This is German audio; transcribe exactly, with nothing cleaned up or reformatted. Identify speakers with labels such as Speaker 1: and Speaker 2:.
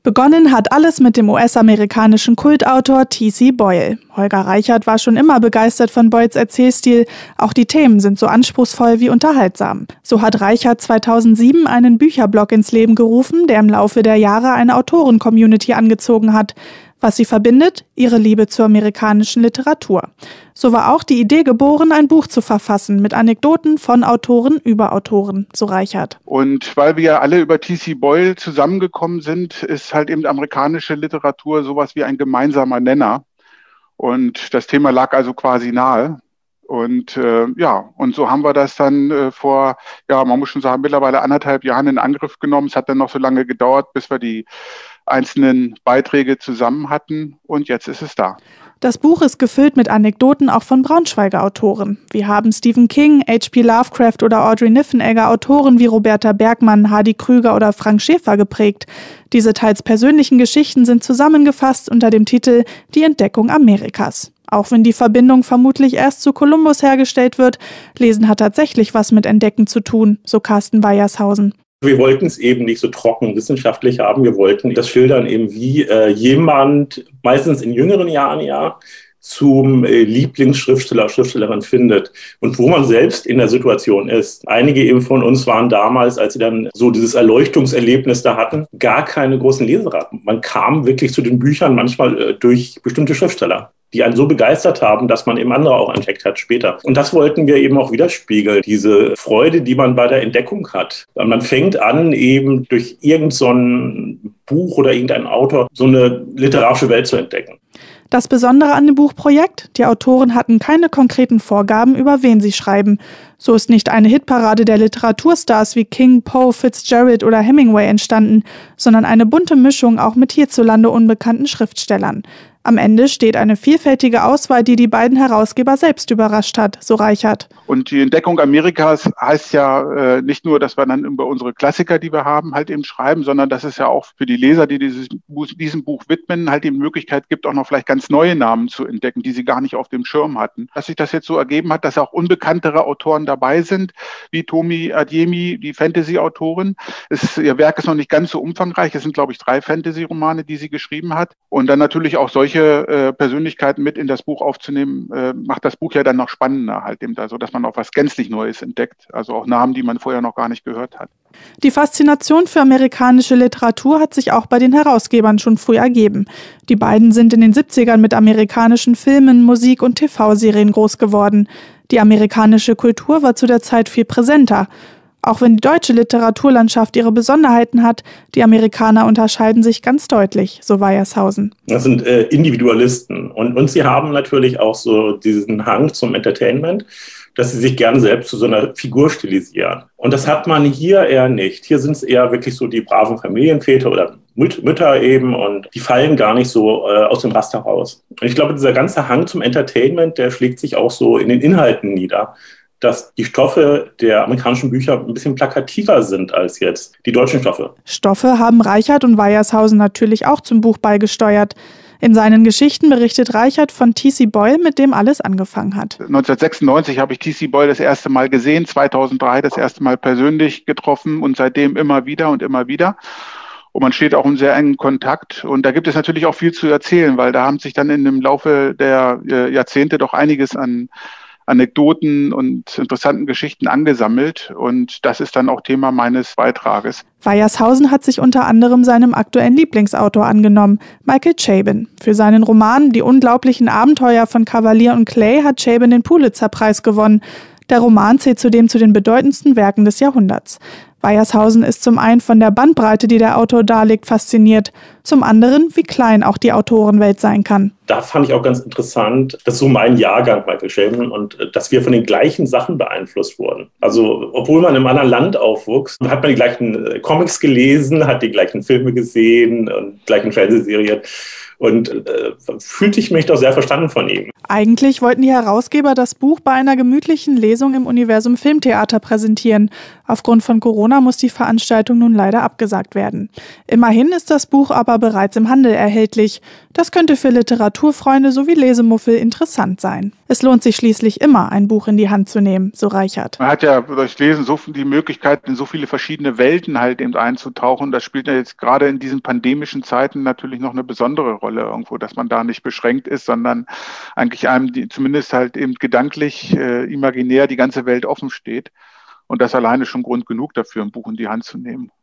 Speaker 1: Begonnen hat alles mit dem U S-amerikanischen Kultautor T C Boyle. Holger Reichert war schon immer begeistert von Boyles Erzählstil. Auch die Themen sind so anspruchsvoll wie unterhaltsam. So hat Reichert zweitausendsieben einen Bücherblog ins Leben gerufen, der im Laufe der Jahre eine Autoren-Community angezogen hat. Was sie verbindet? Ihre Liebe zur amerikanischen Literatur. So war auch die Idee geboren, ein Buch zu verfassen mit Anekdoten von Autoren über Autoren, so Reichert.
Speaker 2: Und weil wir alle über T C Boyle zusammengekommen sind, ist halt eben amerikanische Literatur sowas wie ein gemeinsamer Nenner. Und das Thema lag also quasi nahe. Und äh, ja, und so haben wir das dann äh, vor, ja, man muss schon sagen, mittlerweile anderthalb Jahren in Angriff genommen. Es hat dann noch so lange gedauert, bis wir die einzelnen Beiträge zusammen hatten. Und jetzt ist es da.
Speaker 1: Das Buch ist gefüllt mit Anekdoten auch von Braunschweiger Autoren. Wir haben Stephen King, H P Lovecraft oder Audrey Niffenegger Autoren wie Roberta Bergmann, Hardy Krüger oder Frank Schäfer geprägt. Diese teils persönlichen Geschichten sind zusammengefasst unter dem Titel Die Entdeckung Amerikas. Auch wenn die Verbindung vermutlich erst zu Kolumbus hergestellt wird, Lesen hat tatsächlich was mit Entdecken zu tun, so Carsten Weiershausen.
Speaker 3: Wir wollten es eben nicht so trocken wissenschaftlich haben. Wir wollten das schildern eben, wie äh, jemand, meistens in jüngeren Jahren ja, zum äh, Lieblingsschriftsteller, Schriftstellerin findet und wo man selbst in der Situation ist. Einige eben von uns waren damals, als sie dann so dieses Erleuchtungserlebnis da hatten, gar keine großen Leseraten. Man kam wirklich zu den Büchern manchmal äh, durch bestimmte Schriftsteller, die einen so begeistert haben, dass man eben andere auch entdeckt hat später. Und das wollten wir eben auch widerspiegeln, diese Freude, die man bei der Entdeckung hat. Man fängt an, eben durch irgend so ein Buch oder irgendeinen Autor so eine literarische Welt zu entdecken.
Speaker 1: Das Besondere an dem Buchprojekt: Die Autoren hatten keine konkreten Vorgaben, über wen sie schreiben. So ist nicht eine Hitparade der Literaturstars wie King, Poe, Fitzgerald oder Hemingway entstanden, sondern eine bunte Mischung auch mit hierzulande unbekannten Schriftstellern. Am Ende steht eine vielfältige Auswahl, die die beiden Herausgeber selbst überrascht hat, so Reichert.
Speaker 2: Und die Entdeckung Amerikas heißt ja äh, nicht nur, dass wir dann über unsere Klassiker, die wir haben, halt eben schreiben, sondern dass es ja auch für die Leser, die dieses, diesem Buch widmen, halt die Möglichkeit gibt, auch noch vielleicht ganz neue Namen zu entdecken, die sie gar nicht auf dem Schirm hatten. Dass sich das jetzt so ergeben hat, dass auch unbekanntere Autoren dabei sind, wie Tomi Adeyemi, die Fantasy-Autorin. Es, ihr Werk ist noch nicht ganz so umfangreich. Es sind, glaube ich, drei Fantasy-Romane, die sie geschrieben hat. Und dann natürlich auch solche äh, Persönlichkeiten mit in das Buch aufzunehmen, äh, macht das Buch ja dann noch spannender halt eben da, so dass man auch was gänzlich Neues entdeckt. Also auch Namen, die man vorher noch gar nicht gehört hat.
Speaker 1: Die Faszination für amerikanische Literatur hat sich auch bei den Herausgebern schon früh ergeben. Die beiden sind in den siebzigern mit amerikanischen Filmen, Musik und T V-Serien groß geworden. Die amerikanische Kultur war zu der Zeit viel präsenter. Auch wenn die deutsche Literaturlandschaft ihre Besonderheiten hat, die Amerikaner unterscheiden sich ganz deutlich, so Weiershausen.
Speaker 3: Das sind äh, Individualisten und, und sie haben natürlich auch so diesen Hang zum Entertainment, dass sie sich gerne selbst zu so einer Figur stilisieren. Und das hat man hier eher nicht. Hier sind es eher wirklich so die braven Familienväter oder Müt- Mütter eben und die fallen gar nicht so äh, aus dem Raster raus. Und ich glaube, dieser ganze Hang zum Entertainment, der schlägt sich auch so in den Inhalten nieder, dass die Stoffe der amerikanischen Bücher ein bisschen plakativer sind als jetzt die deutschen Stoffe.
Speaker 1: Stoffe haben Reichert und Weiershausen natürlich auch zum Buch beigesteuert. In seinen Geschichten berichtet Reichert von T C Boyle, mit dem alles angefangen hat.
Speaker 2: neunzehnhundertsechsundneunzig habe ich T C Boyle das erste Mal gesehen, zweitausenddrei das erste Mal persönlich getroffen und seitdem immer wieder und immer wieder. Und man steht auch in sehr engen Kontakt. Und da gibt es natürlich auch viel zu erzählen, weil da haben sich dann in dem Laufe der äh, Jahrzehnte doch einiges an Anekdoten und interessanten Geschichten angesammelt. Und das ist dann auch Thema meines Beitrages.
Speaker 1: Weiershausen hat sich unter anderem seinem aktuellen Lieblingsautor angenommen, Michael Chabon. Für seinen Roman Die unglaublichen Abenteuer von Cavalier und Clay hat Chabon den Pulitzer-Preis gewonnen. Der Roman zählt zudem zu den bedeutendsten Werken des Jahrhunderts. Weiershausen ist zum einen von der Bandbreite, die der Autor darlegt, fasziniert, zum anderen, wie klein auch die Autorenwelt sein kann.
Speaker 3: Da fand ich auch ganz interessant, dass so mein Jahrgang, Michael Chabon, und dass wir von den gleichen Sachen beeinflusst wurden. Also, obwohl man in einem anderen Land aufwuchs, hat man die gleichen Comics gelesen, hat die gleichen Filme gesehen und die gleichen Fernsehserien. Und äh, fühlte ich mich doch sehr verstanden von ihm.
Speaker 1: Eigentlich wollten die Herausgeber das Buch bei einer gemütlichen Lesung im Universum Filmtheater präsentieren. Aufgrund von Corona Corona muss die Veranstaltung nun leider abgesagt werden. Immerhin ist das Buch aber bereits im Handel erhältlich. Das könnte für Literaturfreunde sowie Lesemuffel interessant sein. Es lohnt sich schließlich immer, ein Buch in die Hand zu nehmen, so Reichert.
Speaker 2: Man hat ja durch Lesen so die Möglichkeit, in so viele verschiedene Welten halt eben einzutauchen. Das spielt ja jetzt gerade in diesen pandemischen Zeiten natürlich noch eine besondere Rolle irgendwo, dass man da nicht beschränkt ist, sondern eigentlich einem die, zumindest halt eben gedanklich, äh, imaginär die ganze Welt offen steht. Und das alleine schon Grund genug dafür, ein Buch in die Hand zu nehmen.